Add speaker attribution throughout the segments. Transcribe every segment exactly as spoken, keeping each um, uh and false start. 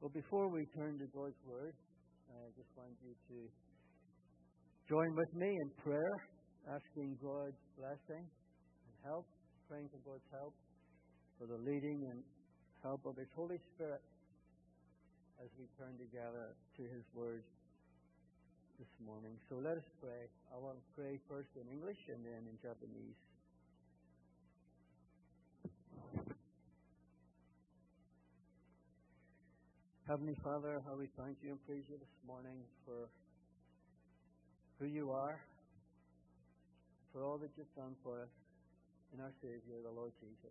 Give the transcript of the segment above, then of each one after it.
Speaker 1: Well, before we turn to God's Word, I just want you to join with me in prayer, asking God's blessing and help, praying for God's help, for the leading and help of His Holy Spirit as we turn together to His Word this morning. So let us pray. I want to pray first in English and then in Japanese. Heavenly Father, how we thank you and praise you this morning for who you are, for all that you've done for us in our Savior, the Lord Jesus.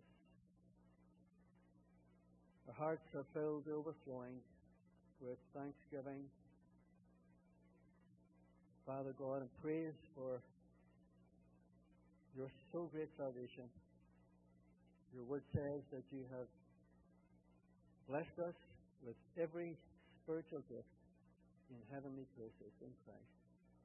Speaker 1: Our hearts are filled to overflowing with thanksgiving, Father God, and praise for your so great salvation. Your word says that you have blessed us with every spiritual gift in heavenly places in Christ.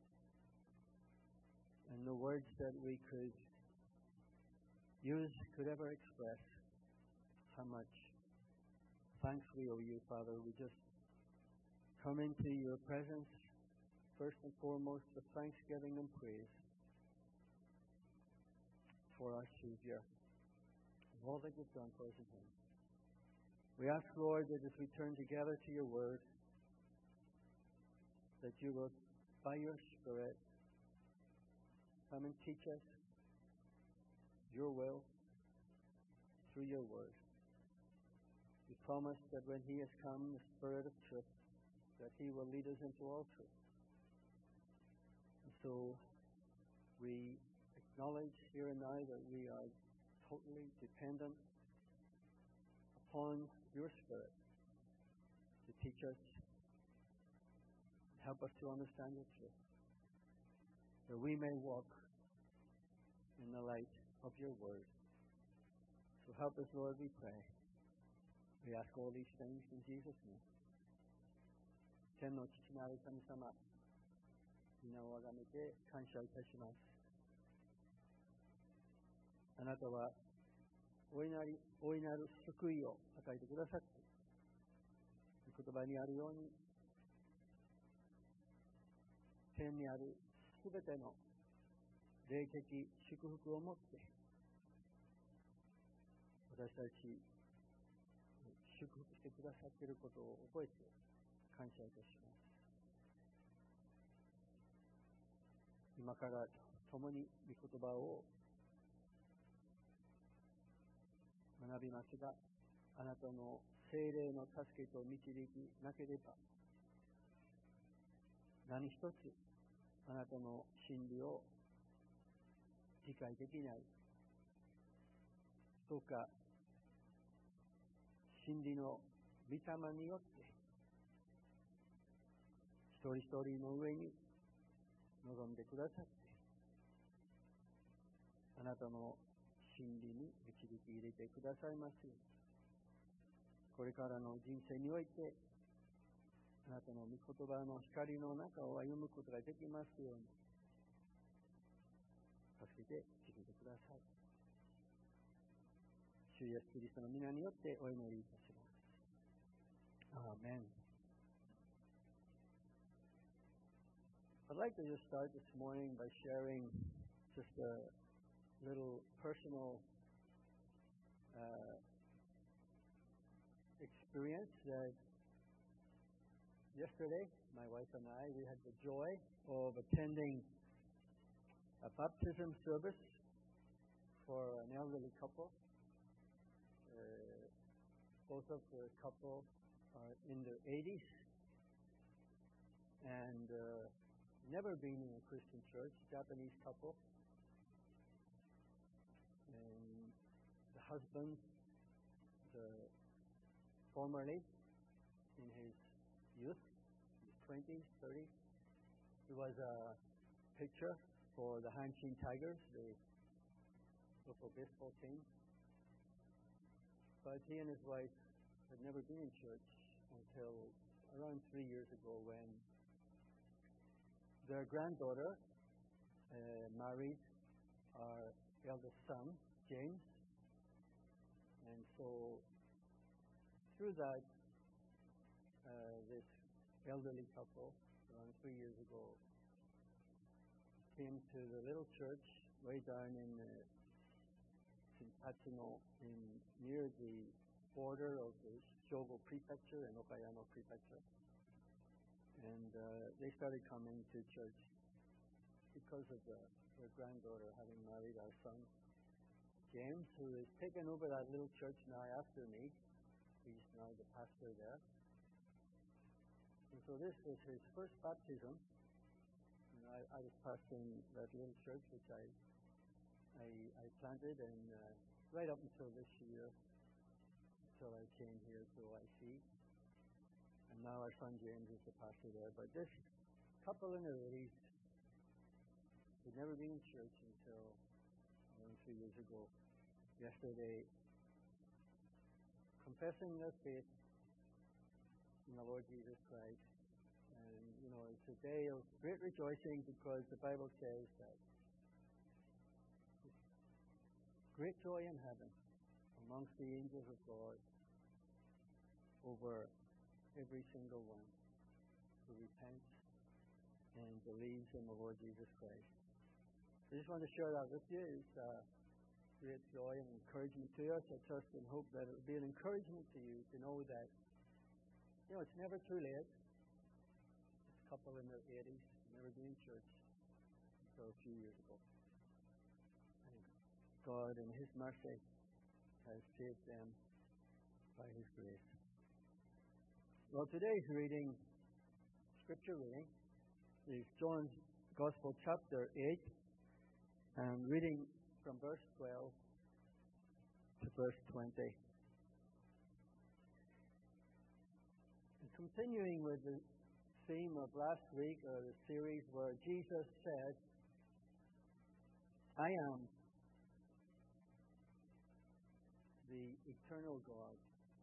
Speaker 1: And the words that we could use could ever express how much thanks we owe you, Father. We just come into your presence first and foremost with thanksgiving and praise for our Savior and all that you've done for us in Him. We ask, Lord, that as we turn together to your word, that you will, by your Spirit, come and teach us your will through your word. You promised that when He has come, the Spirit of truth, that He will lead us into all truth. And so we acknowledge here and now that we are totally dependent upon your Spirit to teach us, help us to understand your truth, that we may walk in the light of your word. So help us, Lord, we pray. We ask all these things in Jesus' name. 天の父なる神様、皆をあがめて感謝いたします。あなたは大いなり、大いなる救いを与えてくださって、言葉にあるように、天にあるすべての霊的祝福をもって、私たち祝福してくださっていることを覚えて感謝いたします。今から共に御言葉を学びますが、あなたの聖霊の助けと導きなければ、何一つあなたの真理を理解できない。どうか、真理の御霊によって、一人一人の上に臨んでくださって、あなたの真理に導き入れてくださいますように、これからの人生においてあなたの御言葉の光の中を歩むことができますように助けて導いてください。主イエスキリストの皆によってお祈りいたします。アーメン。I'd like to just start this morning by sharing just a little personal uh, experience that yesterday, my wife and I, we had the joy of attending a baptism service for an elderly couple. Uh, both of the couple are in their eighties and uh, never been in a Christian church, Japanese couple. And the husband, the formerly in his youth, his twenties, thirties, he was a pitcher for the Hanshin Tigers, the local baseball team. But he and his wife had never been in church until around three years ago when their granddaughter uh, married our eldest son, James. And so through that, uh, uh, this elderly couple around three years ago came to the little church way down in uh, Patino, in near the border of the Shogo Prefecture and Okayama Prefecture. And uh, they started coming to church because of the, their granddaughter having married our son, James, who has taken over that little church now after me. He's now the pastor there. And so this was his first baptism. And I, I was pastoring that little church, which I I, I planted, and uh, right up until this year, until I came here to O I C. And now our son James is the pastor there. But this couple in the eighties had never been in church until around three years ago. Yesterday, confessing their faith in the Lord Jesus Christ. And, you know, it's a day of great rejoicing because the Bible says that great joy in heaven amongst the angels of God over every single one who repents and believes in the Lord Jesus Christ. I just want to share that with you. It's uh, great joy and encouragement to us. I trust and hope that it will be an encouragement to you to know that, you know, it's never too late. This couple in their eighties, never been in church until a few years ago. God in His mercy has saved them by His grace. Well, today's reading, scripture reading, is John's Gospel chapter eight, and reading from verse twelve to verse twenty. And continuing with the theme of last week, or the series where Jesus said, I am the eternal God,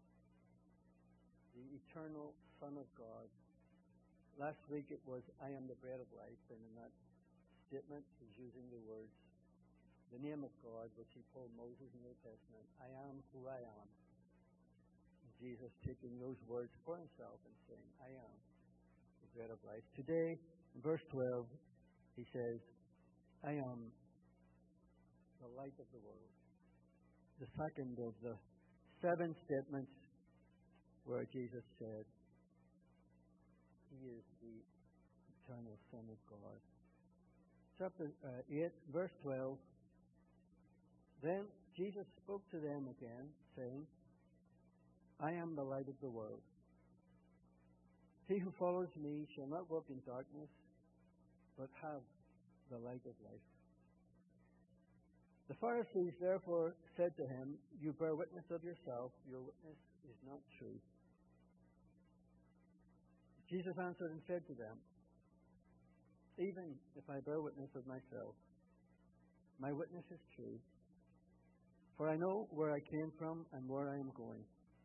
Speaker 1: the eternal Son of God. Last week it was, I am the bread of life, and in that statement he's using the words, the name of God, which He told Moses in the Old Testament, I am who I am. And Jesus taking those words for Himself and saying, I am the bread of life. Today, in verse twelve, He says, I am the light of the world. The second of the seven statements where Jesus said, He is the eternal Son of God. Chapter uh, eight, verse twelve. Then Jesus spoke to them again, saying, I am the light of the world. He who follows me shall not walk in darkness, but have the light of life. The Pharisees therefore said to Him, You bear witness of yourself, your witness is not true. Jesus answered and said to them, Even if I bear witness of myself, my witness is true, for I know where I came from and where I am going.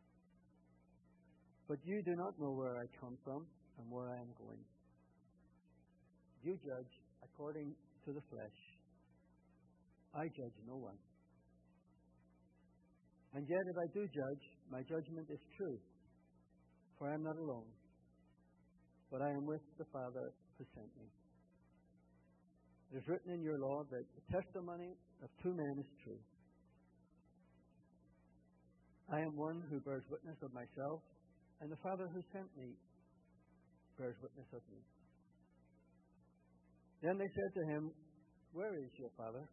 Speaker 1: But you do not know where I come from and where I am going. You judge according to the flesh. I judge no one. And yet if I do judge, my judgment is true, for I am not alone, but I am with the Father who sent me. It is written in your law that the testimony of two men is true. I am one who bears witness of myself, and the Father who sent me bears witness of me. Then they said to Him, Where is your Father?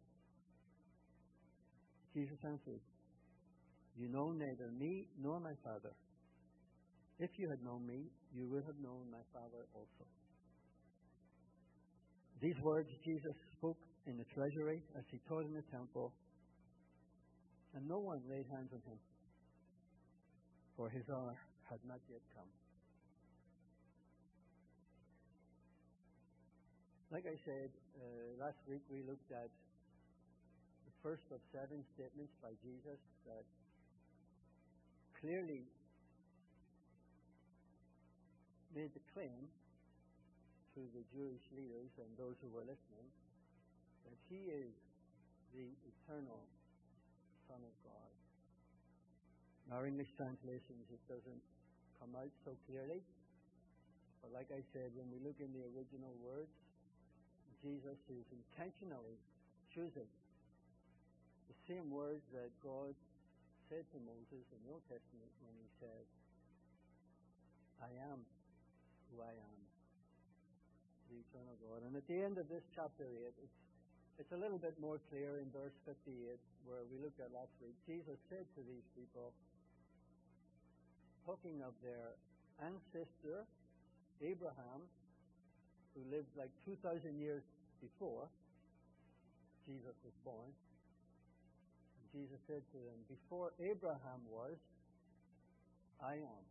Speaker 1: Jesus answered, You know neither me nor my Father. If you had known me, you would have known my Father also. These words Jesus spoke in the treasury as He taught in the temple, and no one laid hands on Him, for His hour had not yet come. Like I said, uh, last week we looked at the first of seven statements by Jesus that clearly made the claim to the Jewish leaders and those who were listening that He is the eternal Son of God. In our English translations, it doesn't come out so clearly, But like I said, when we look in the original words, Jesus is intentionally choosing the same words that God said to Moses in the Old Testament when he said, I am who I am, the eternal God. And at the end of this chapter eight, it's, it's a little bit more clear in verse fifty-eight, where we looked at last week. Jesus said to these people, talking of their ancestor, Abraham, who lived like two thousand years before Jesus was born. And Jesus said to them, before Abraham was, I am.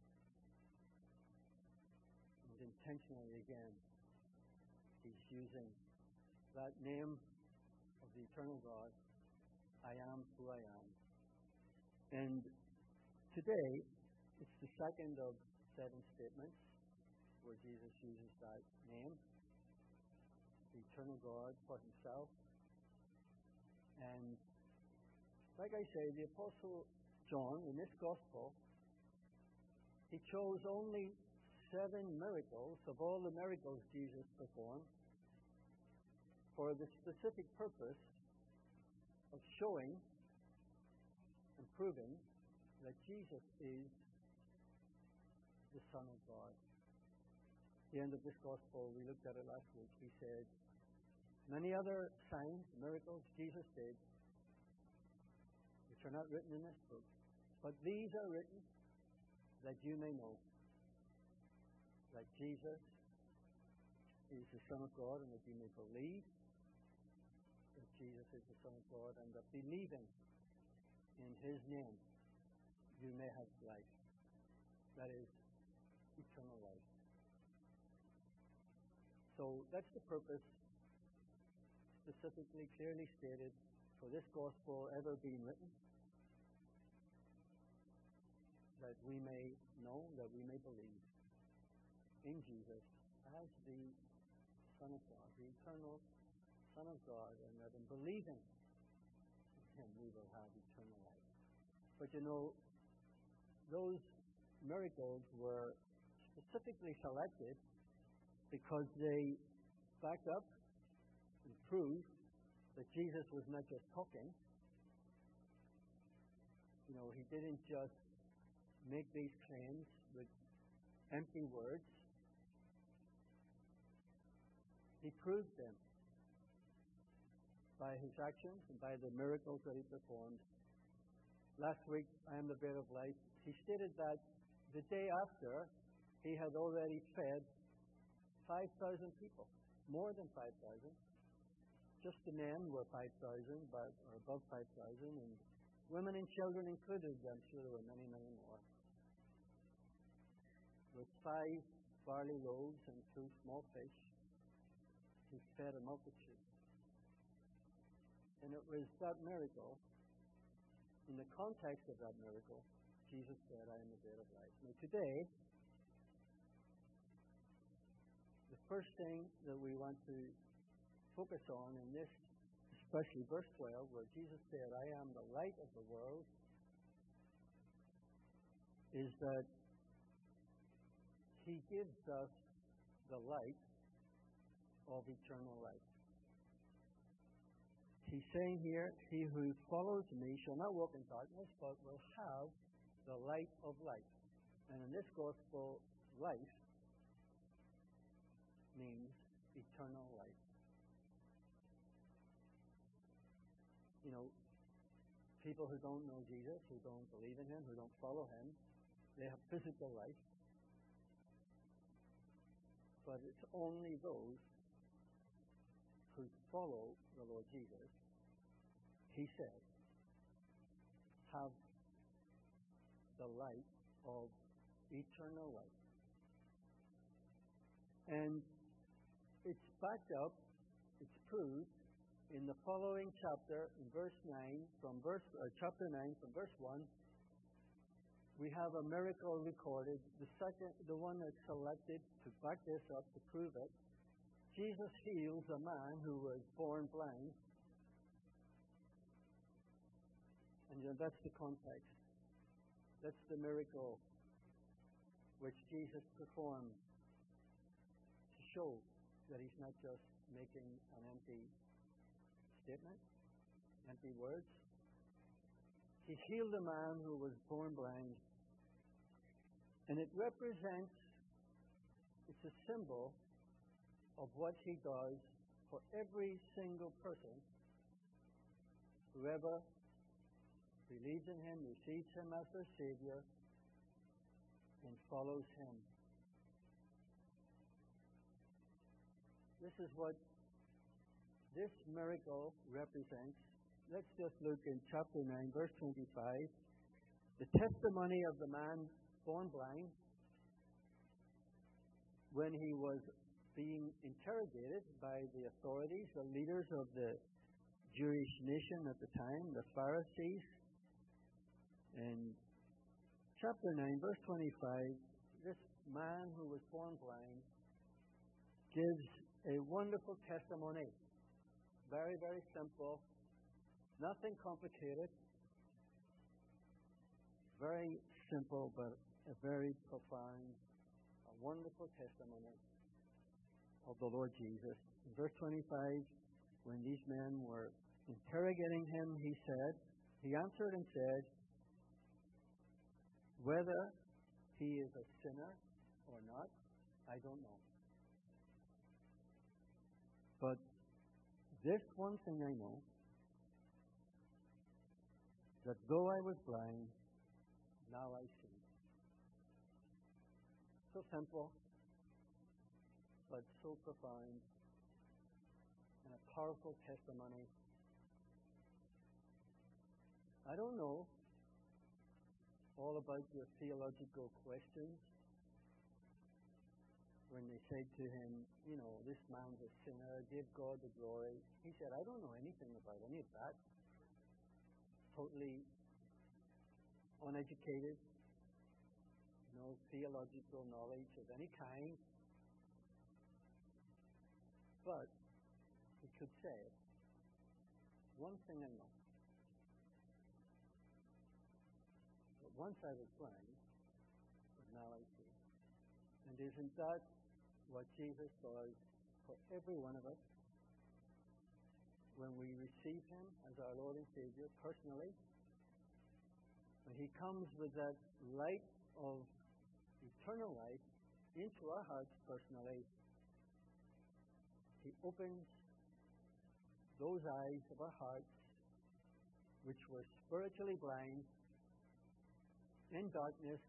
Speaker 1: And intentionally again, he's using that name of the eternal God, I am who I am. And today, it's the second of seven statements where Jesus uses that name, the eternal God, for himself. And like I say, the Apostle John, in this Gospel, he chose only seven miracles of all the miracles Jesus performed for the specific purpose of showing and proving that Jesus is the Son of God. At the end of this Gospel, we looked at it last week, he said, many other signs, miracles Jesus did, which are not written in this book, but these are written that you may know that Jesus is the Son of God, and that you may believe that Jesus is the Son of God, and that believing in his name you may have life. That is eternal life. So that's the purpose, specifically, clearly stated, for this Gospel ever being written, that we may know, that we may believe in Jesus as the Son of God, the eternal Son of God, and that in believing in him we will have eternal life. But you know, those miracles were specifically selected because they back up and prove that Jesus was not just talking. You know, he didn't just make these claims with empty words. He proved them by his actions and by the miracles that he performed. Last week, I am the bread of life. He stated that the day after, he had already fed five thousand people, more than five thousand. Just the men were five thousand, but or above five thousand, and women and children included. I'm sure there were many, many more. With five barley loaves and two small fish, he fed a multitude. And it was that miracle, in the context of that miracle, Jesus said, I am the bread of life. Now today, the first thing that we want to focus on in this, especially verse twelve, where Jesus said, I am the light of the world, is that he gives us the light of eternal life. He's saying here, he who follows me shall not walk in darkness, but will have the light of life. And in this Gospel, life means eternal life. You know, people who don't know Jesus, who don't believe in him, who don't follow him, they have physical life. But it's only those who follow the Lord Jesus, he said, have the light of eternal life. And it's backed up, it's proved in the following chapter, in verse nine, from verse uh, chapter nine, from verse one. We have a miracle recorded, the second, the one that's selected to back this up, to prove it. Jesus heals a man who was born blind. And you know, that's the context. That's the miracle which Jesus performed show that he's not just making an empty statement, empty words. He healed a man who was born blind. And it represents, it's a symbol of what he does for every single person, whoever believes in him, receives him as their Savior, and follows him. This is what this miracle represents. Let's just look in chapter nine, verse twenty-five. The testimony of the man born blind, when he was being interrogated by the authorities, the leaders of the Jewish nation at the time, the Pharisees. In chapter nine, verse twenty-five, this man who was born blind gives a wonderful testimony. Very, very simple. Nothing complicated. Very simple, but a very profound, a wonderful testimony of the Lord Jesus. In verse twenty-five, when these men were interrogating him, he said, he answered and said, whether he is a sinner or not, I don't know. But this one thing I know, that though I was blind, now I see. So simple, but so profound, and a powerful testimony. I don't know all about your theological questions. When they said to him, you know, this man's a sinner, give God the glory. He said, I don't know anything about any of that. Totally uneducated, no theological knowledge of any kind. But he could say, one thing I know, that once I was blind, but now I see. And isn't that what Jesus does for every one of us when we receive him as our Lord and Savior personally? When he comes with that light of eternal life into our hearts personally, he opens those eyes of our hearts which were spiritually blind, in darkness,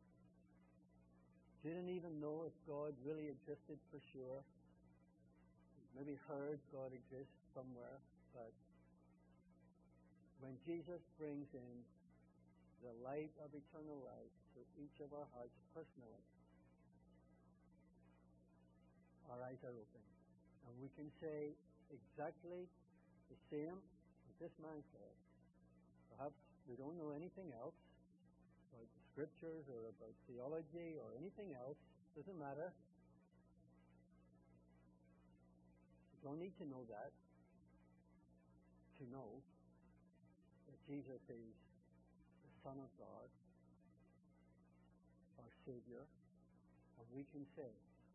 Speaker 1: didn't even know if God really existed for sure. Maybe heard God exists somewhere, but when Jesus brings in the light of eternal life to each of our hearts personally, our eyes are open. And we can say exactly the same as this man said. Perhaps we don't know anything else about the scriptures or about theology or anything else. Doesn't matter. You don't need to know that to know that Jesus is the Son of God, our Savior. And we can say,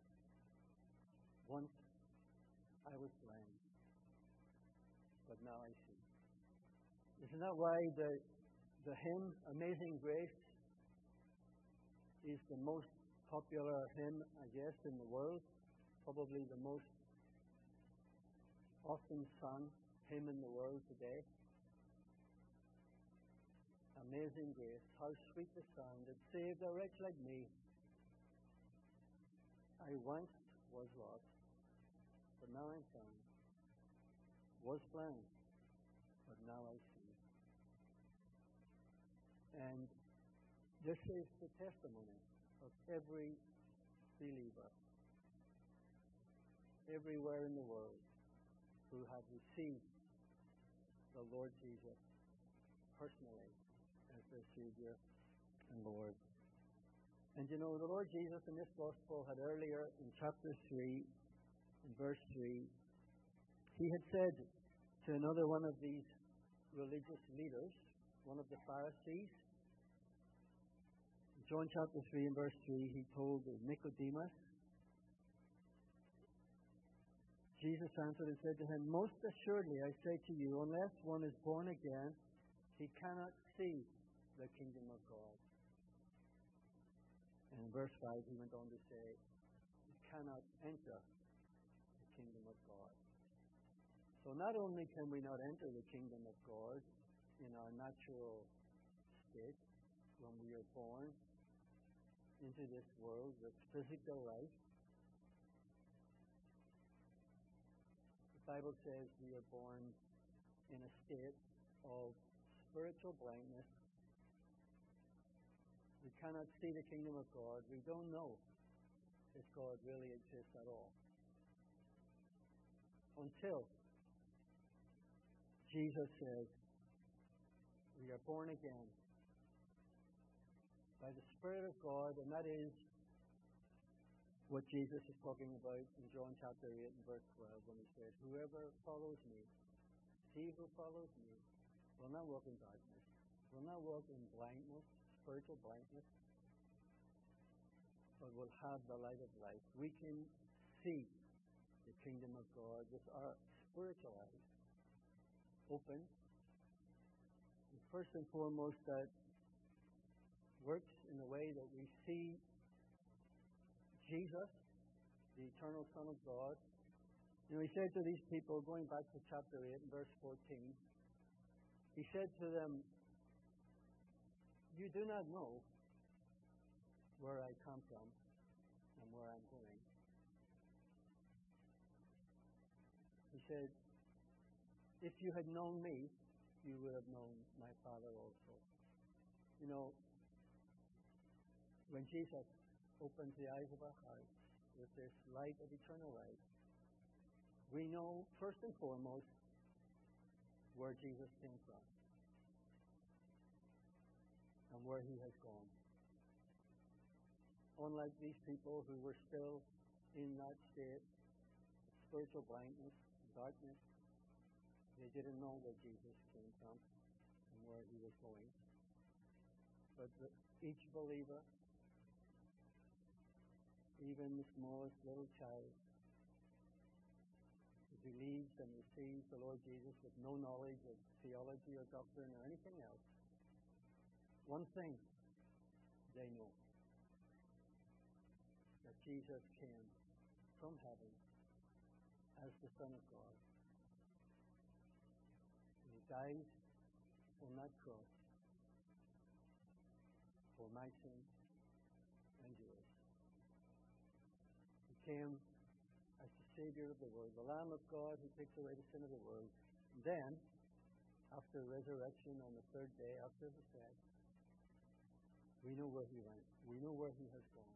Speaker 1: once I was blind, but now I see. Isn't that why the, the hymn, Amazing Grace, is the most popular hymn, I guess, in the world? Probably the most often sung hymn in the world today. Amazing Grace, how sweet the sound that saved a wretch like me. I once was lost, but now I'm found. Was blind, but now I see. And this is the testimony of every believer everywhere in the world who have received the Lord Jesus personally as their Savior and Lord. And you know, the Lord Jesus in this gospel had earlier in chapter three, in verse three, he had said to another one of these religious leaders, one of the Pharisees, in John chapter three and verse three, he told Nicodemus, Jesus answered and said to him, Most assuredly I say to you, unless one is born again, he cannot see the kingdom of God. And in verse five he went on to say, he cannot enter the kingdom of God. So not only can we not enter the kingdom of God in our natural state when we are born into this world with physical life, the Bible says we are born in a state of spiritual blindness. We cannot see the kingdom of God. We don't know if God really exists at all until Jesus says we are born again by the Spirit of God, and that is what Jesus is talking about in John chapter eight and verse twelve when he said, Whoever follows me, he who follows me, will not walk in darkness, will not walk in blindness, spiritual blindness, but will have the light of life. We can see the kingdom of God with our spiritual eyes open. And first and foremost, that works in the way that we see Jesus, the eternal Son of God. You know, he said to these people, going back to chapter eight and verse fourteen, he said to them, You do not know where I come from and where I'm going. He said, If you had known me, you would have known my Father also. You know, when Jesus opens the eyes of our hearts with this light of eternal life, we know first and foremost where Jesus came from and where he has gone. Unlike these people who were still in that state of spiritual blindness, darkness, they didn't know where Jesus came from and where he was going. But the, each believer, even the smallest little child, who believes and receives the Lord Jesus with no knowledge of theology or doctrine or anything else, one thing they know, that Jesus came from heaven as the Son of God. And he died on that cross for my sin and yours. He came as the Savior of the world, the Lamb of God who takes away the sin of the world. And then, after resurrection on the third day, after the death, we know where he went. We know where he has gone.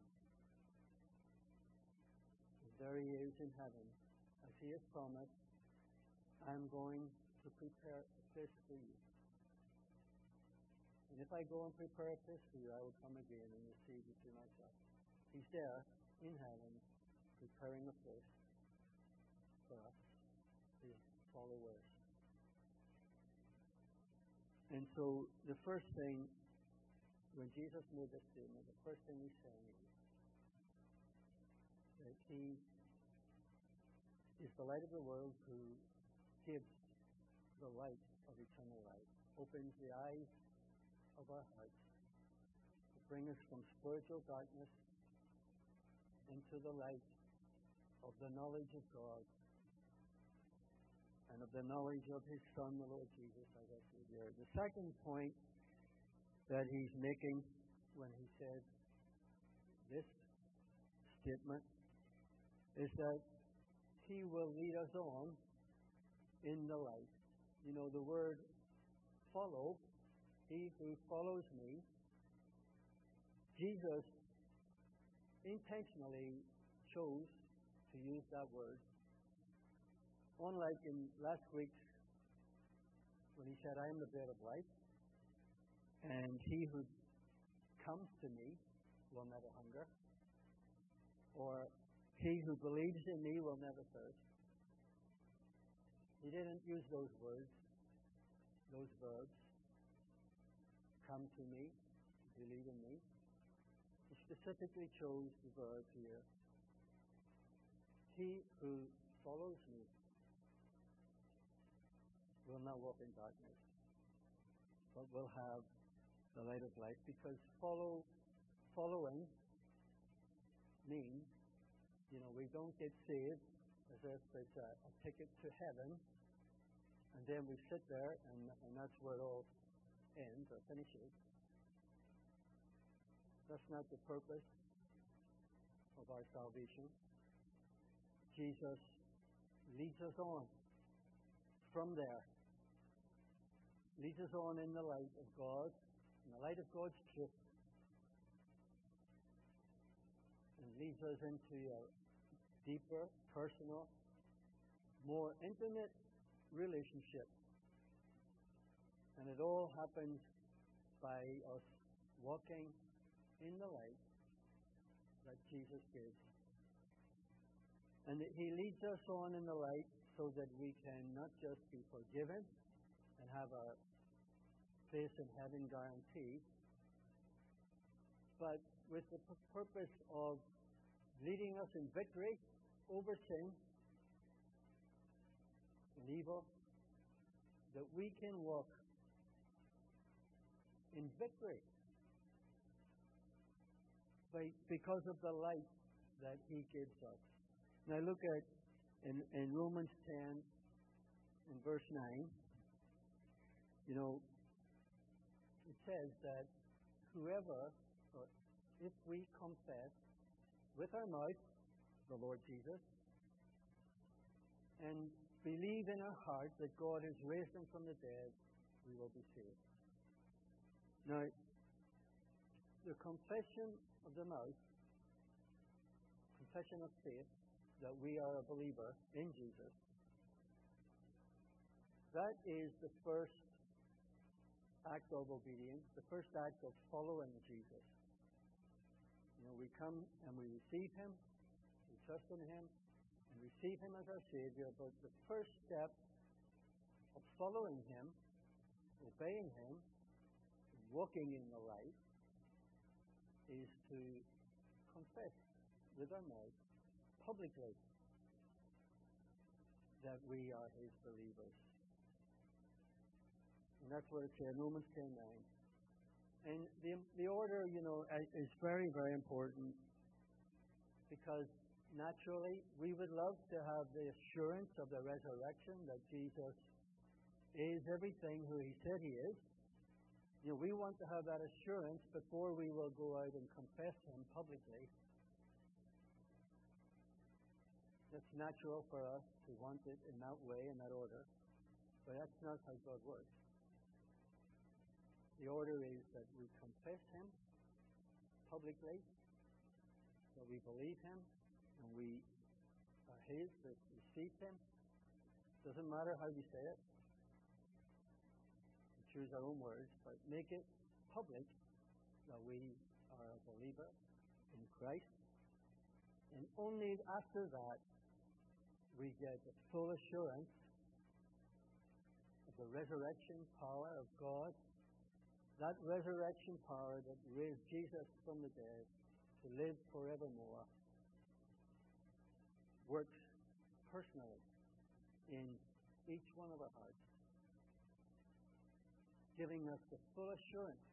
Speaker 1: And there he is in heaven, as he has promised, I'm going to prepare a place for you. And if I go and prepare a place for you, I will come again and receive you to myself. He's there in heaven, preparing a place for us, his followers. And so the first thing, when Jesus made this statement, the first thing he's saying is that he is the light of the world who gives the light of eternal life, opens the eyes of our hearts to bring us from spiritual darkness into the light of the knowledge of God and of the knowledge of his Son, the Lord Jesus, as I said there. The second point that he's making when he said this statement is that he will lead us on in the light. You know, the word follow, he who follows me, Jesus intentionally chose to use that word. Unlike in last week's, when he said, I am the bread of life, and he who comes to me will never hunger, or he who believes in me will never thirst. He didn't use those words, those verbs, come to me, believe in me. He specifically chose the verb here, he who follows me will not walk in darkness, but will have the light of life. Because follow, following means, you know, we don't get saved as if it's a, a ticket to heaven, and then we sit there and, and that's where it all ends or finishes. That's not the purpose of our salvation. Jesus leads us on from there. Leads us on in the light of God, in the light of God's truth, and leads us into a deeper, personal, more intimate relationship. And it all happens by us walking in the light that Jesus gives. And He leads us on in the light so that we can not just be forgiven and have our place in heaven guaranteed, but with the p- purpose of leading us in victory over sin and evil, that we can walk in victory by, because of the light that He gives us. Now look at in, in Romans ten in verse nine. You know, it says that whoever, or if we confess with our mouth the Lord Jesus and believe in our heart that God has raised Him from the dead, we will be saved. Now, the confession of the mouth, confession of faith, that we are a believer in Jesus, that is the first act of obedience, the first act of following Jesus. You know, we come and we receive Him, we trust in Him, and receive Him as our Savior, but the first step of following Him, obeying Him, walking in the light, is to confess with our mouth publicly that we are His believers. And that's what it says in Romans ten nine. And the, the order, you know, is very, very important, because naturally we would love to have the assurance of the resurrection that Jesus is everything who He said He is. You know, we want to have that assurance before we will go out and confess Him publicly. It's natural for us to want it in that way, in that order, but that's not how God works. The order is that we confess Him publicly, that we believe Him, and we are His, that we receive Him. Doesn't matter how we say it. We choose our own words, but make it public that we are a believer in Christ. And only after that we get the full assurance of the resurrection power of God. That resurrection power that raised Jesus from the dead to live forevermore works personally in each one of our hearts, giving us the full assurance,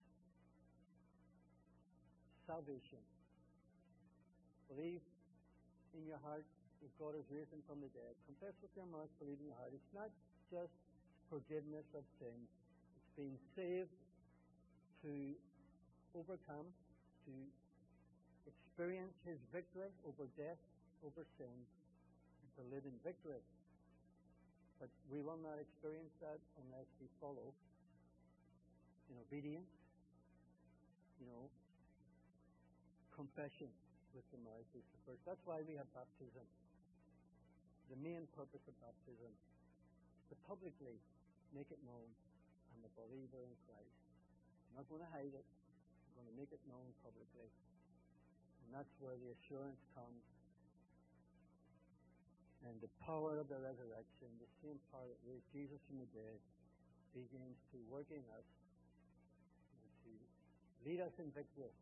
Speaker 1: salvation. Believe in your heart that God has raised Him from the dead. Confess with your mouth, believe in your heart. It's not just forgiveness of sin. It's being saved to overcome, to experience His victory over death, over sin, and to live in victory. But we will not experience that unless we follow in obedience, you know, confession with the mouth is the first. That's why we have baptism. The main purpose of baptism is to publicly make it known I'm a believer in Christ. I'm not going to hide it. I'm going to make it known publicly. And that's where the assurance comes. And the power of the resurrection, the same power that raised Jesus from the dead, begins to work in us and to lead us in victory.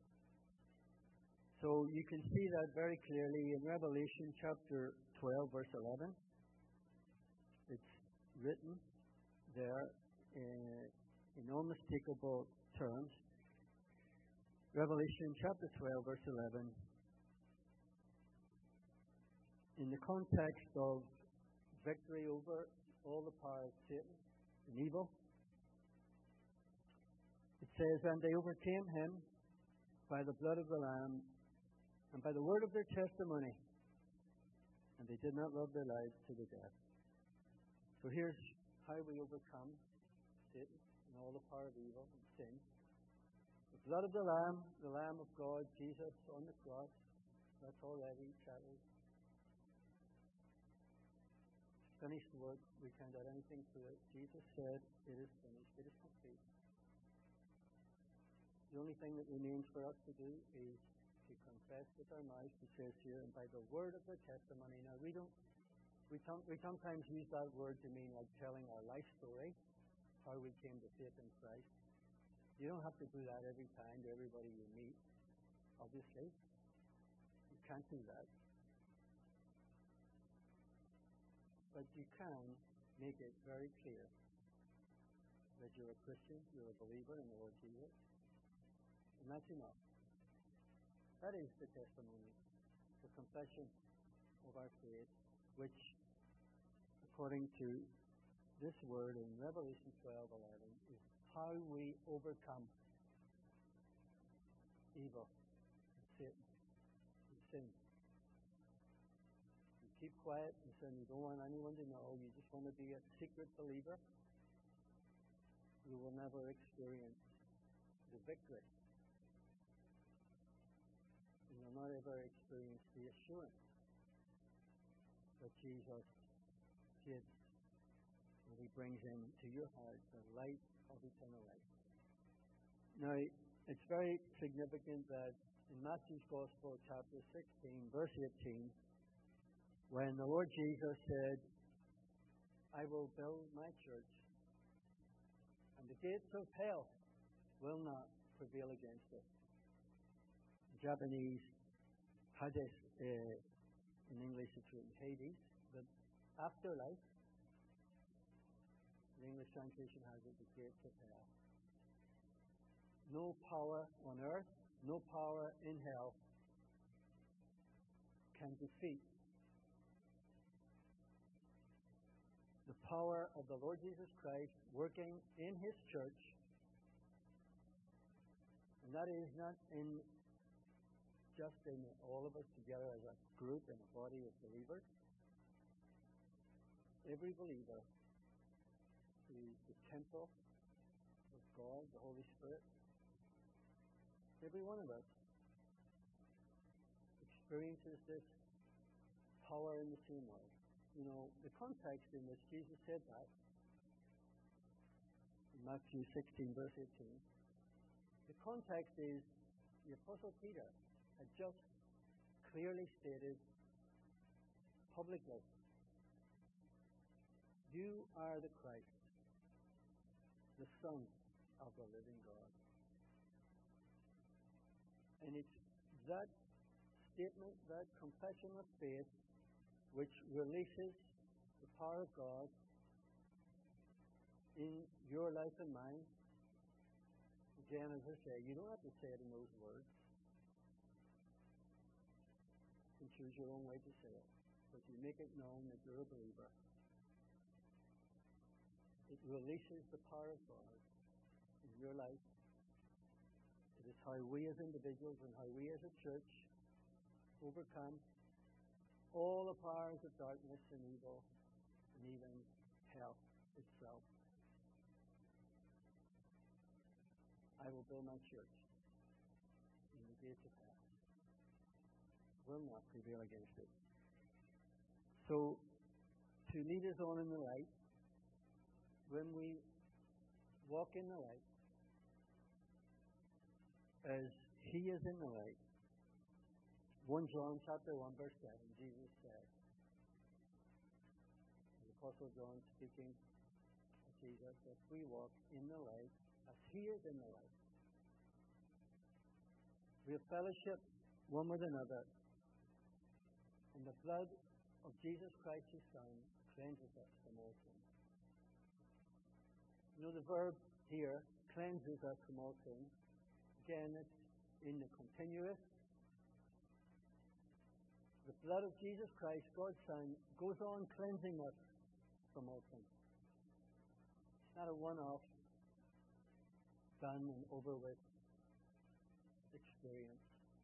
Speaker 1: So you can see that very clearly in Revelation chapter twelve, verse eleven. written there in, in unmistakable terms. Revelation chapter twelve, verse eleven. In the context of victory over all the power of Satan and evil, it says, "And they overcame him by the blood of the Lamb and by the word of their testimony, and they did not love their lives to the death." So here's how we overcome Satan and all the power of evil and sin. The blood of the Lamb, the Lamb of God, Jesus on the cross, that's already settled. Finished work. We can't add anything to it. Jesus said, "It is finished. It is complete." The only thing that remains for us to do is to confess with our mouths, it says here, and by the word of their testimony. Now, we don't, we, tom- we sometimes use that word to mean like telling our life story, how we came to faith in Christ. You don't have to do that every time to everybody you meet, obviously. You can't do that. But you can make it very clear that you're a Christian, you're a believer in the Lord Jesus. And that's enough. That is the testimony, the confession of our faith, which, according to this word in Revelation twelve eleven, is how we overcome evil and Satan and sin. You keep quiet and say you don't want anyone to know, you just want to be a secret believer, you will never experience the victory. And you'll not ever experience the assurance that Jesus gives when he brings into your heart the light of eternal life. Now, it's very significant that in Matthew's Gospel, chapter sixteen, verse eighteen, when the Lord Jesus said, "I will build my church, and the gates of hell will not prevail against it." Japanese Hades, uh, in English it's written Hades, but afterlife, the English translation has it, the gates of hell. No power on earth, no power in hell can defeat the power of the Lord Jesus Christ working in his church. And that is not in just in all of us together as a group and a body of believers. Every believer is the temple of God, the Holy Spirit. Every one of us experiences this power in the same way. You know, the context in which Jesus said that, in Matthew sixteen, verse eighteen, the context is the Apostle Peter had just clearly stated publicly, "You are the Christ, the Son of the living God." And it's that statement, that confession of faith, which releases the power of God in your life and mine. Again, as I say, you don't have to say it in those words. You can choose your own way to say it. But you make it known that you're a believer. It releases the power of God in your life. It is how we as individuals and how we as a church overcome all the powers of darkness and evil and even hell itself. I will build my church, and the gates of hell will not prevail against it. So, to lead us on in the light, when we walk in the light, as he is in the light, First John chapter one, verse seven, Jesus said, the Apostle John speaking of Jesus, that we walk in the light as he is in the light. We have fellowship one with another, and the blood of Jesus Christ his Son cleanses us from all sin. You know, the verb here, cleanses us from all sin. Again, it's in the continuous. The blood of Jesus Christ, God's Son, goes on cleansing us from all sin. It's not a one-off, done and over with experience.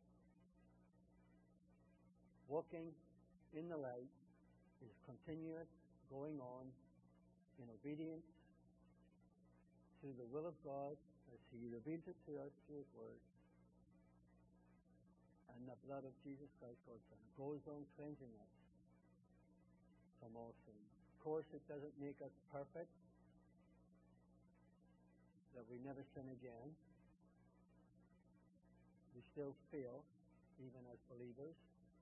Speaker 1: Walking in the light is continuous, going on in obedience to the will of God as He reveals it to us through His Word. And the blood of Jesus Christ, God's Son, goes on cleansing us from all sin. Of course, it doesn't make us perfect, that we never sin again. We still fail, even as believers.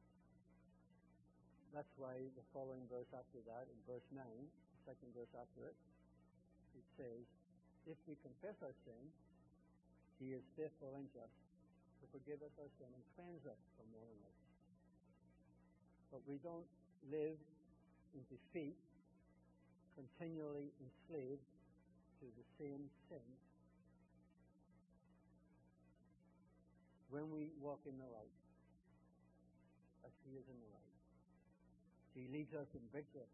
Speaker 1: That's why the following verse after that, in verse nine, the second verse after it, it says, if we confess our sin, He is faithful and just to forgive us our sin and cleanse us from all unrighteousness. But we don't live in defeat, continually enslaved to the same sin. When we walk in the light, as He is in the light, He leads us in victory.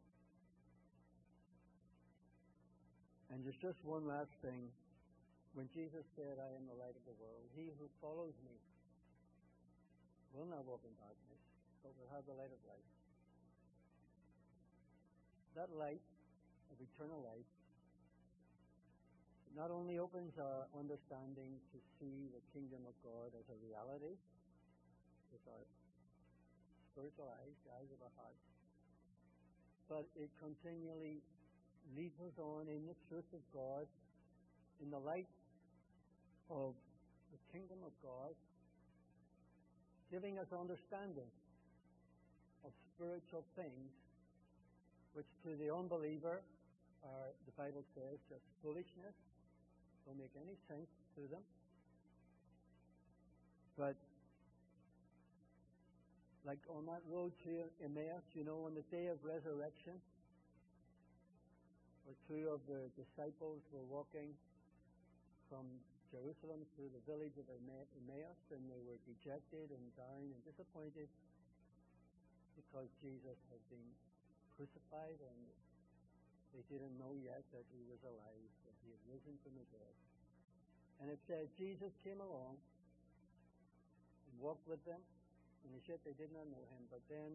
Speaker 1: And there's just one last thing. When Jesus said, I am the light of the world, he who follows me will not walk in darkness, but will have the light of life. That light of eternal life not only opens our understanding to see the kingdom of God as a reality with our spiritual eyes, the eyes of our hearts, but it continually leads us on in the truth of God, in the light of the kingdom of God, giving us understanding of spiritual things, which to the unbeliever are, the Bible says, just foolishness, don't make any sense to them. But like on that road to Emmaus, you know, on the day of resurrection, where two of the disciples were walking from Jerusalem through the village of Emmaus, and they were dejected and down and disappointed because Jesus had been crucified, and they didn't know yet that He was alive, that He had risen from the dead. And it said Jesus came along and walked with them, and He said they did not know Him, but then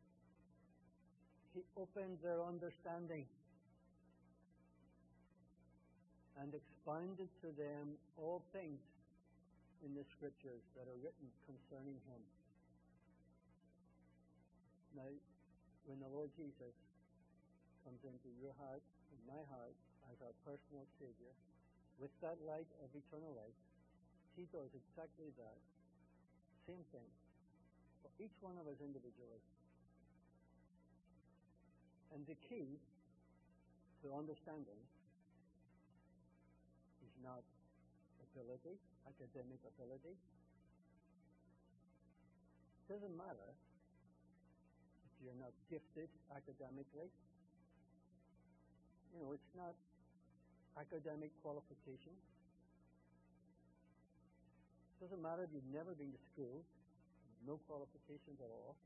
Speaker 1: He opened their understanding and expounded to them all things in the Scriptures that are written concerning Him. Now, when the Lord Jesus comes into your heart and my heart as our personal Savior, with that light of eternal life, He does exactly that same thing for each one of us individually. And the key to understanding is not ability, academic ability. It doesn't matter if you're not gifted academically. You know, it's not academic qualification. It doesn't matter if you've never been to school, no qualifications at all.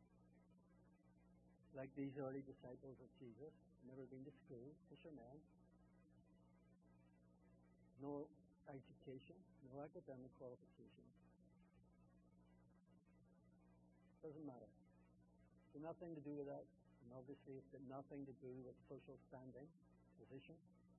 Speaker 1: Like these early disciples of Jesus, never been to school, fishermen. No education, no academic qualification. Doesn't matter. It's got nothing to do with that. And obviously it's got nothing to do with social standing, position.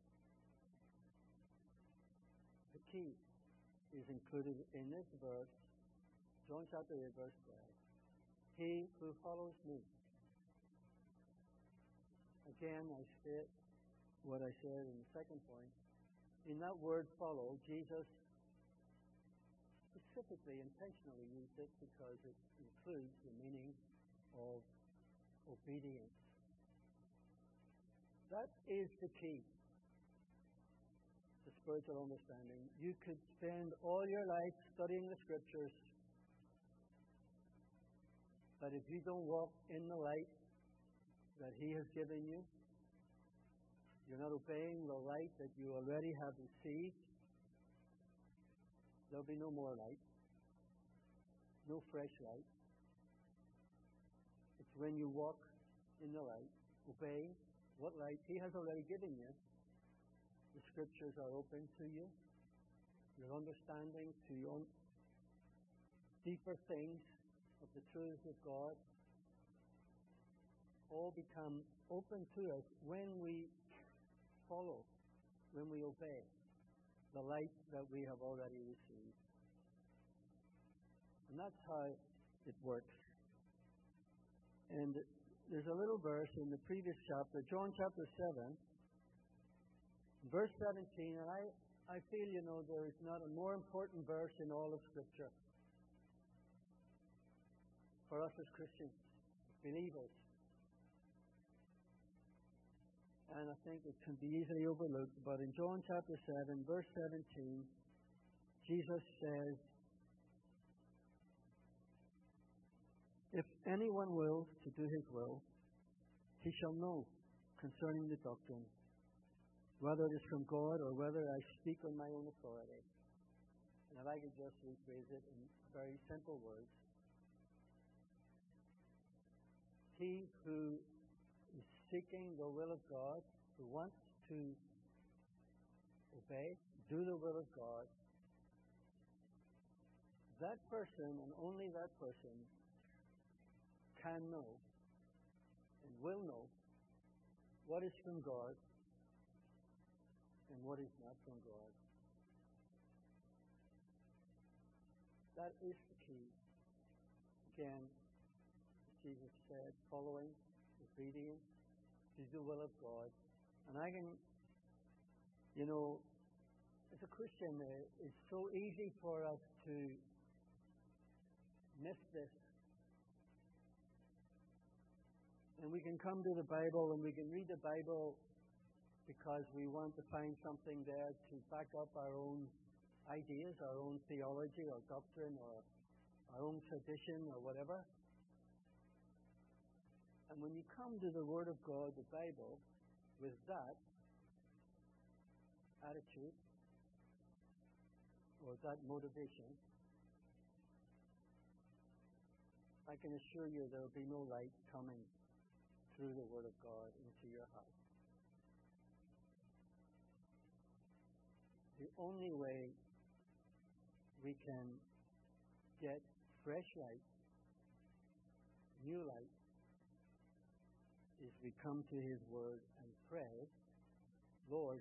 Speaker 1: The key is included in this verse, John chapter eight, verse twelve. He who follows me. Again, I state what I said in the second point. In that word follow, Jesus specifically, intentionally used it because it includes the meaning of obedience. That is the key to spiritual understanding. You could spend all your life studying the Scriptures, but if you don't walk in the light that He has given you, you're not obeying the light that you already have received, there'll be no more light, no fresh light. It's when you walk in the light, obey what light He has already given you. The Scriptures are open to you. Your understanding to your deeper things of the truths of God all become open to us when we follow, when we obey the light that we have already received. And that's how it works. And there's a little verse in the previous chapter, John chapter seven, verse seventeen, and I, I feel, you know, there is not a more important verse in all of Scripture for us as Christians, believers. And I think it can be easily overlooked, but in John chapter seven, verse seventeen, Jesus says, "If anyone wills to do His will, he shall know concerning the doctrine, whether it is from God or whether I speak on my own authority." And if I could just rephrase it in very simple words, he who is seeking the will of God, who wants to obey, do the will of God, that person and only that person can know and will know what is from God and what is not from God. That is the key. Again, Jesus said, following, obedience, to the will of God. And I can, you know, as a Christian, uh, it's so easy for us to miss this. And we can come to the Bible and we can read the Bible because we want to find something there to back up our own ideas, our own theology or doctrine or our own tradition or whatever. And when you come to the Word of God, the Bible, with that attitude or that motivation, I can assure you there will be no light coming through the Word of God into your heart. The only way we can get fresh light, new light, is we come to His Word and pray, Lord,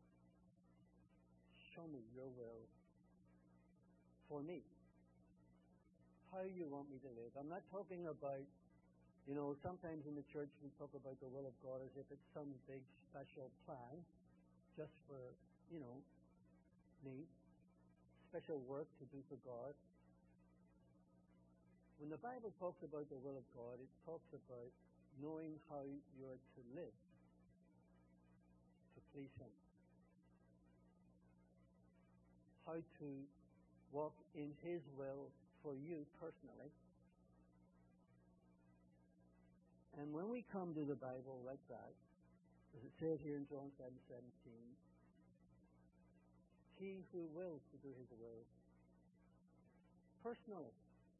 Speaker 1: show me your will for me. How you want me to live. I'm not talking about, you know, sometimes in the church we talk about the will of God as if it's some big special plan just for, you know, me, special work to do for God. When the Bible talks about the will of God, it talks about knowing how you are to live to please Him. How to walk in His will for you personally. And when we come to the Bible like that, as it says here in John seven seventeen, he who wills to do His will personally,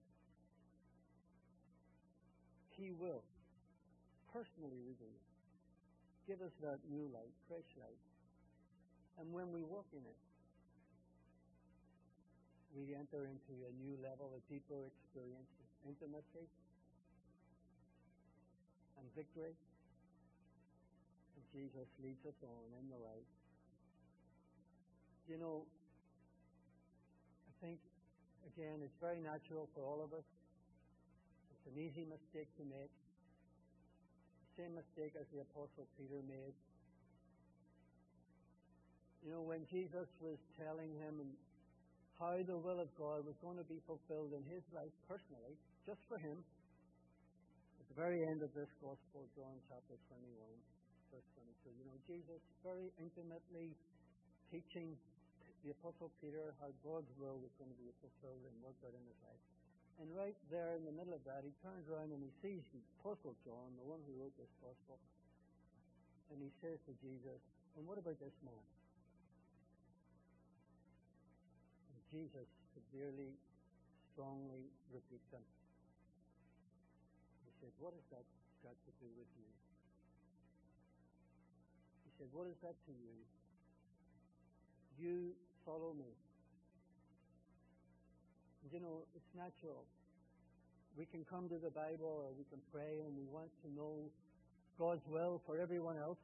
Speaker 1: He will personally reveal, give us that new light, fresh light. And when we walk in it, we enter into a new level, a deeper experience of intimacy and victory. And Jesus leads us on in the light. You know, I think, again, it's very natural for all of us. It's an easy mistake to make. Same mistake as the Apostle Peter made. You know, when Jesus was telling him how the will of God was going to be fulfilled in his life personally, just for him, at the very end of this Gospel, John chapter twenty-one, verse twenty-two, you know, Jesus very intimately teaching the Apostle Peter how God's will was going to be fulfilled and worked out in his life. And right there in the middle of that, he turns around and he sees the Apostle John, the one who wrote this Gospel. And he says to Jesus, and what about this man? And Jesus severely, strongly rebuked him. He said, what has that got to do with you? He said, what is that to you? You follow me. And you know, it's natural. We can come to the Bible or we can pray and we want to know God's will for everyone else.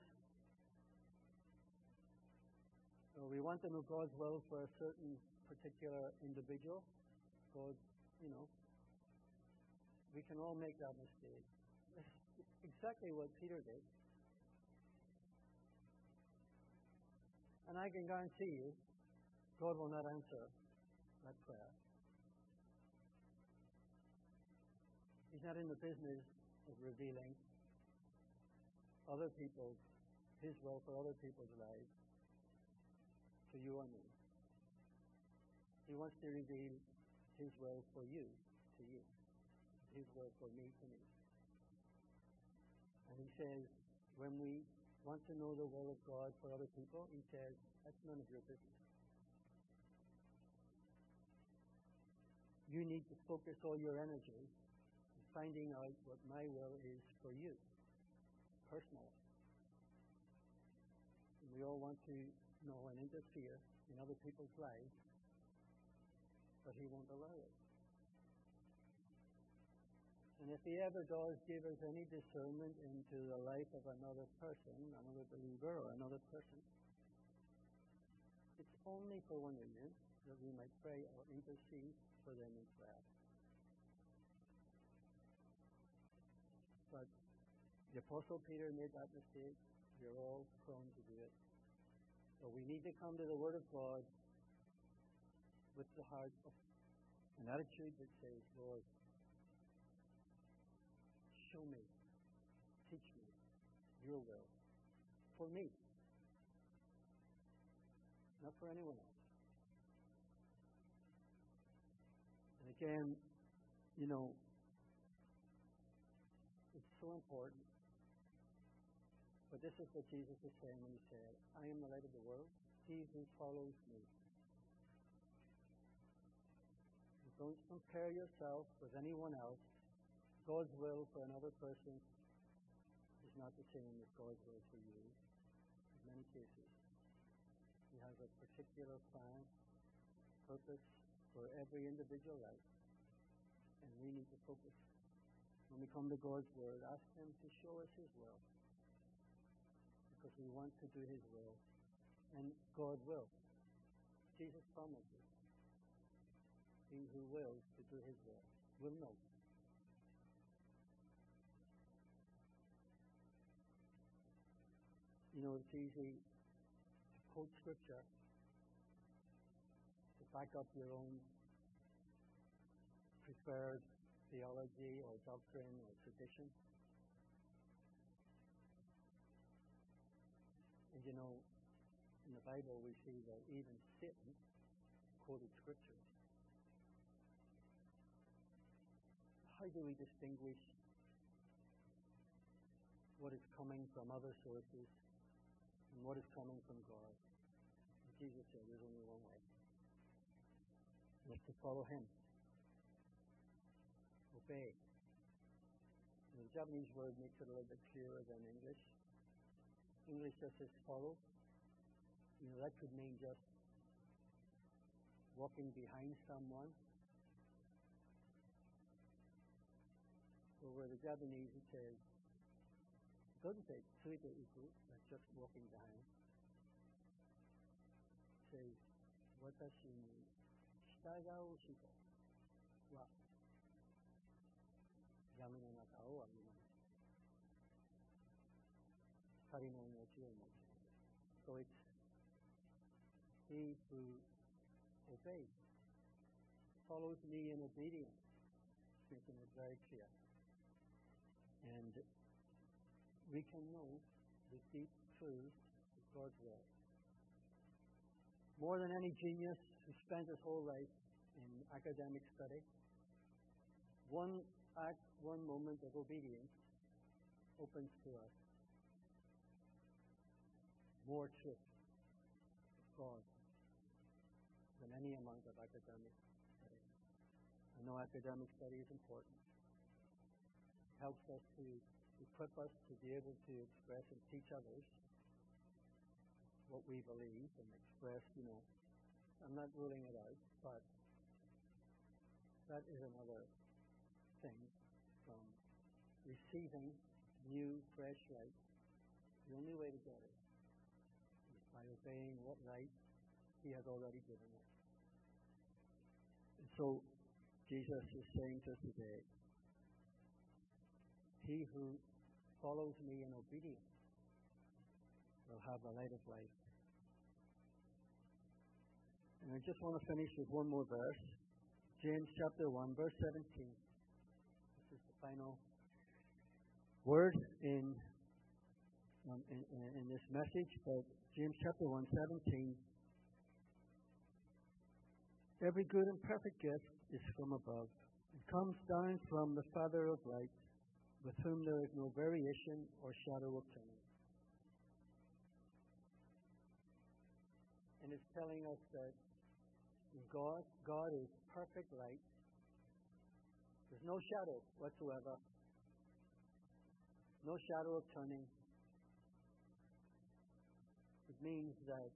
Speaker 1: Or we want to know God's will for a certain particular individual. God, you know, we can all make that mistake. That's exactly what Peter did. And I can guarantee you, God will not answer that prayer. He's not in the business of revealing other people's, His will for other people's lives to you or me. He wants to reveal His will for you, to you. His will for me, to me. And He says, when we want to know the will of God for other people, He says, that's none of your business. You need to focus all your energy on finding out what my will is for you, personally. And we all want to know and interfere in other people's lives, but He won't allow it. And if He ever does give us any discernment into the life of another person, another believer or another person, it's only for one reason, that we might pray or intercede for them in prayer. But the Apostle Peter made that mistake. We're all prone to do it. So we need to come to the Word of God with the heart of an attitude that says, Lord, show me, teach me your will for me, not for anyone else. And again, you know, it's so important. But this is what Jesus is saying when He said, I am the light of the world. He who follows me. And don't compare yourself with anyone else. God's will for another person is not the same as God's will for you. In many cases, He has a particular plan, purpose for every individual life. And we need to focus. When we come to God's Word, ask Him to show us His will. Because we want to do His will. And God will. Jesus promises. He who wills to do His will will know. You know, it's easy to quote Scripture to back up your own preferred theology or doctrine or tradition. And you know, in the Bible we see that even Satan quoted Scriptures. How do we distinguish what is coming from other sources and what is coming from God? And Jesus said there's only one way. And it's to follow Him. Obey. And the Japanese word makes it a little bit clearer than English. English just says follow. You know, that could mean just walking behind someone. Or where the Japanese, it says, it doesn't say tsuite iku, that's just walking behind. It says, watashi ni shitagau shito wa yami no naka o amimasu. Kari no inochi o mochi. So it's he who obeys, follows me in obedience, making it very clear. And we can know the deep truth of God's will. More than any genius who spent his whole life in academic study, one act, one moment of obedience opens to us more truth of God than any amount of academic study. I know academic study is important. It helps us to equip us to be able to express and teach others what we believe and express, you know. I'm not ruling it out, but that is another thing from receiving new, fresh light. The only way to get it is by obeying what light He has already given us. And so Jesus is saying to us today, he who follows me in obedience will have the light of life. And I just want to finish with one more verse. James chapter one, verse seventeen. This is the final word in, um, in, in this message, but James chapter one, seventeen. Every good and perfect gift is from above. It comes down from the Father of lights, with whom there is no variation or shadow of turning. And it's telling us that God, God is perfect light. There's no shadow whatsoever. No shadow of turning. It means that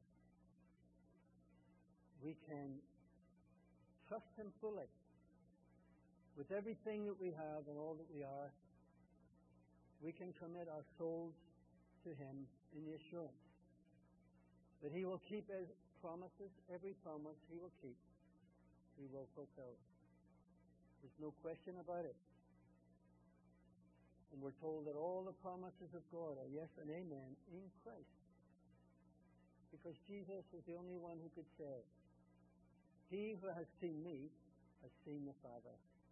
Speaker 1: we can trust Him fully with everything that we have and all that we are. We can commit our souls to Him in the assurance that He will keep His promises. Every promise He will keep, He will fulfill. There's no question about it. And we're told that all the promises of God are yes and amen in Christ. Because Jesus is the only one who could say, he who has seen me has seen the Father.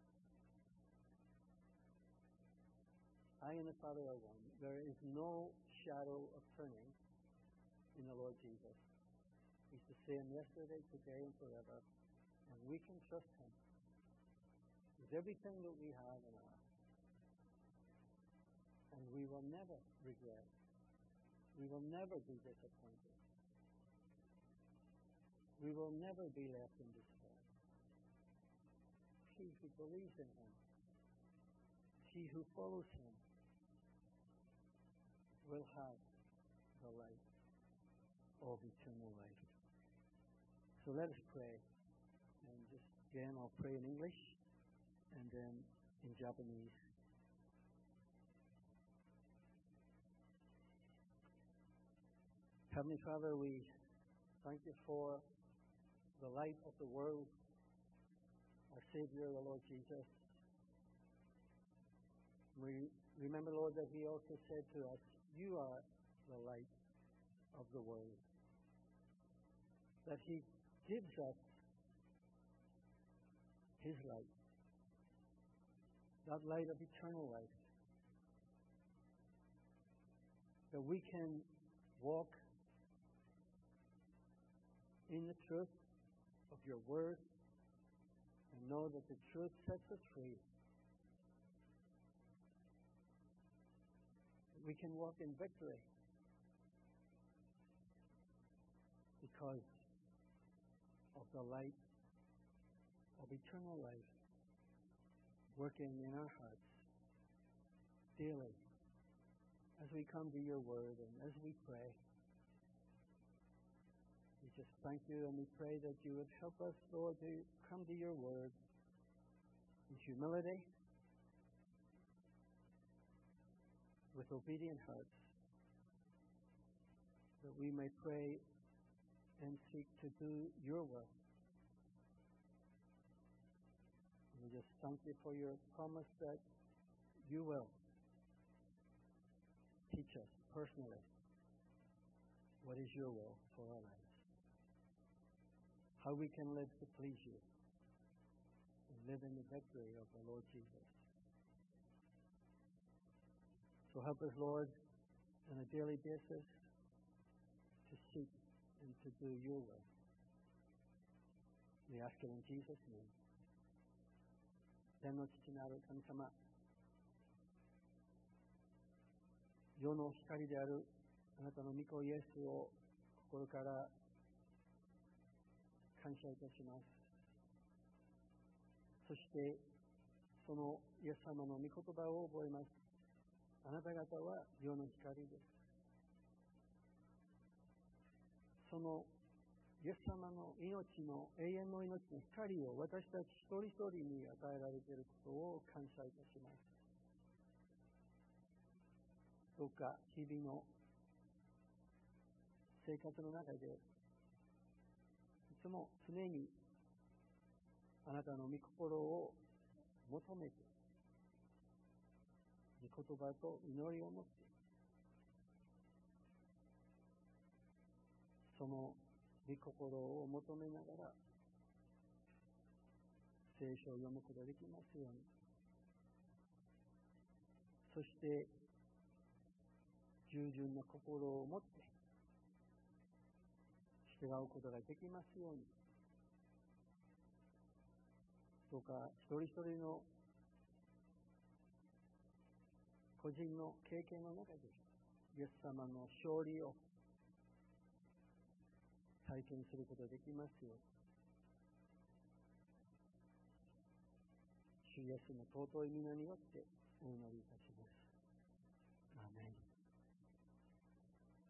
Speaker 1: I and the Father are one. There is no shadow of turning in the Lord Jesus. He's the same yesterday, today, and forever. And we can trust Him with everything that we have and are. And we will never regret. We will never be disappointed. We will never be left in despair. He who believes in Him, he who follows Him, will have the light of eternal life. So let us pray. And just again, I'll pray in English and then in Japanese. Heavenly Father, we thank You for the light of the world, our Savior, the Lord Jesus. We remember, Lord, that He also said to us, You are the light of the world. That He gives us His light, that light of eternal life, that we can walk in the truth of Your word and know that the truth sets us free. We can walk in victory because of the light of eternal life working in our hearts daily as we come to Your word and as we pray. We just thank You and we pray that You would help us, Lord, to come to Your word in humility, with obedient hearts, that we may pray and seek to do Your will. And we just thank You for Your promise that You will teach us personally what is Your will for our lives, how we can live to please You and live in the victory of the Lord Jesus. So help us, Lord, on a daily basis to seek and to do Your will. We ask it in Jesus' name. 天の父なる神様、世の光であるあなたの御子イエスを心から感謝いたします。そしてそのイエス様の御言葉を覚えます。あなた方は世の光です。そのイエス様の命の永遠の命の光を私たち一人一人に与えられていることを感謝いたします。どうか日々の生活の中でいつも常にあなたの御心を求めて、御言葉と祈りを持って、その御心を求めながら聖書を読むことができますように。そして従順な心を持って従うことができますように。どうか一人一人の個人の経験の中でイエス様の勝利を体験することができますように。主イエスの尊い皆によってお祈りいたします。アーメン。